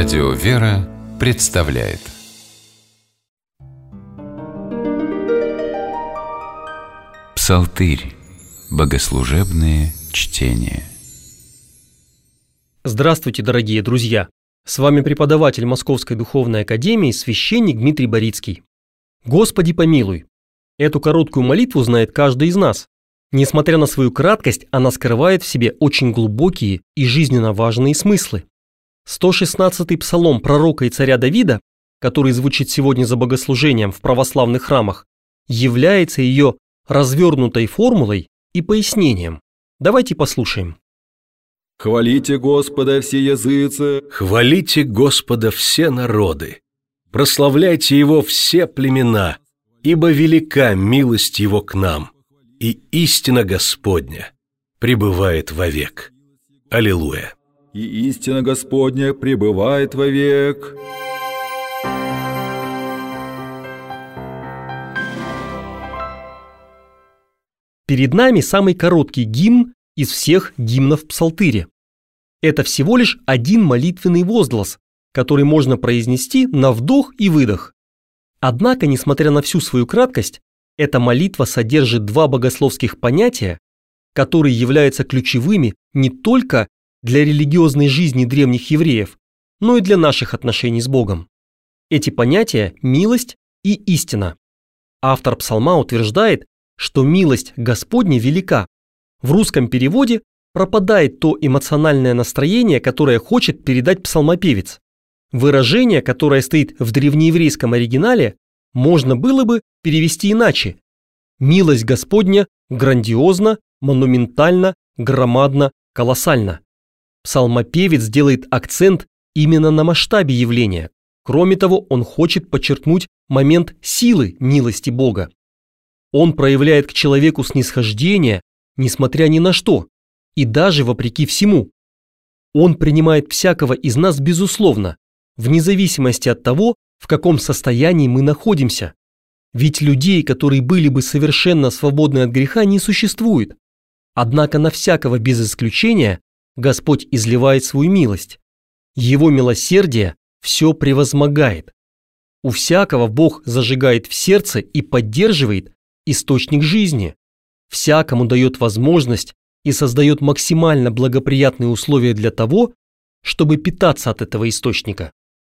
Радио «Вера» представляет Псалтырь. Богослужебные чтения. Здравствуйте, дорогие друзья! С вами преподаватель Московской Духовной Академии, священник Дмитрий Борицкий. Господи помилуй! Эту короткую молитву знает каждый из нас. Несмотря на свою краткость, она скрывает в себе очень глубокие и жизненно важные смыслы. 116-й псалом пророка и царя Давида, который звучит сегодня за богослужением в православных храмах, является ее развернутой формулой и пояснением. Давайте послушаем. «Хвалите Господа все языцы, хвалите Господа все народы, прославляйте Его все племена, ибо велика милость Его к нам, и истина Господня пребывает вовек. Аллилуйя!» и истина Господня пребывает вовек. Перед нами самый короткий гимн из всех гимнов в Псалтыре. Это всего лишь один молитвенный возглас, который можно произнести на вдох и выдох. Однако, несмотря на всю свою краткость, эта молитва содержит два богословских понятия, которые являются ключевыми не только для религиозной жизни древних евреев, но и для наших отношений с Богом. Эти понятия – милость и истина. Автор псалма утверждает, что милость Господня велика. В русском переводе пропадает то эмоциональное настроение, которое хочет передать псалмопевец. Выражение, которое стоит в древнееврейском оригинале, можно было бы перевести иначе. Милость Господня грандиозна, монументальна, громадна, колоссальна. Псалмопевец делает акцент именно на масштабе явления. Кроме того, он хочет подчеркнуть момент силы милости Бога. Он проявляет к человеку снисхождение, несмотря ни на что, и даже вопреки всему. Он принимает всякого из нас безусловно, вне зависимости от того, в каком состоянии мы находимся. Ведь людей, которые были бы совершенно свободны от греха, не существует. Однако на всякого без исключения Господь изливает свою милость. Его милосердие все превозмогает. У всякого Бог зажигает в сердце и поддерживает источник жизни. Всякому дает возможность и создает максимально благоприятные условия для того, чтобы питаться от этого источника.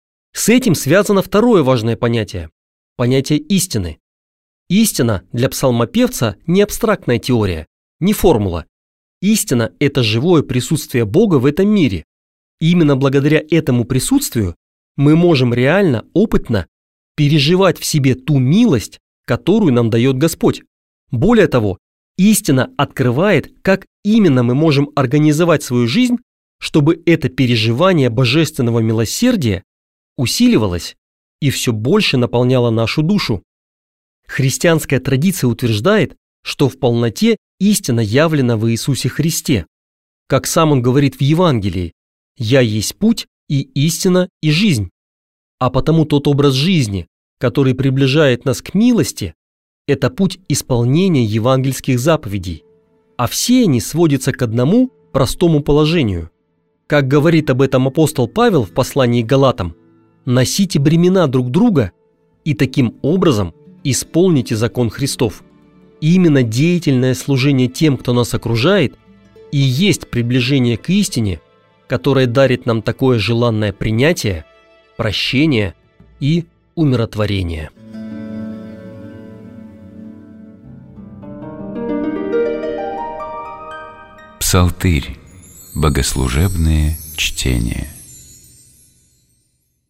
С этим связано второе важное понятие – понятие истины. Истина для псалмопевца не абстрактная теория, не формула. Истина – это живое присутствие Бога в этом мире. И именно благодаря этому присутствию мы можем реально, опытно переживать в себе ту милость, которую нам дает Господь. Более того, истина открывает, как именно мы можем организовать свою жизнь, чтобы это переживание божественного милосердия усиливалось и все больше наполняло нашу душу. Христианская традиция утверждает, что в полноте истина явлена в Иисусе Христе. Как сам он говорит в Евангелии: «Я есть путь и истина и жизнь». А потому тот образ жизни, который приближает нас к милости, это путь исполнения евангельских заповедей. А все они сводятся к одному простому положению. Как говорит об этом апостол Павел в послании к Галатам: «Носите бремена друг друга и таким образом исполните закон Христов». И именно деятельное служение тем, кто нас окружает, и есть приближение к истине, которое дарит нам такое желанное принятие, прощение и умиротворение. Псалтырь. Богослужебные чтения.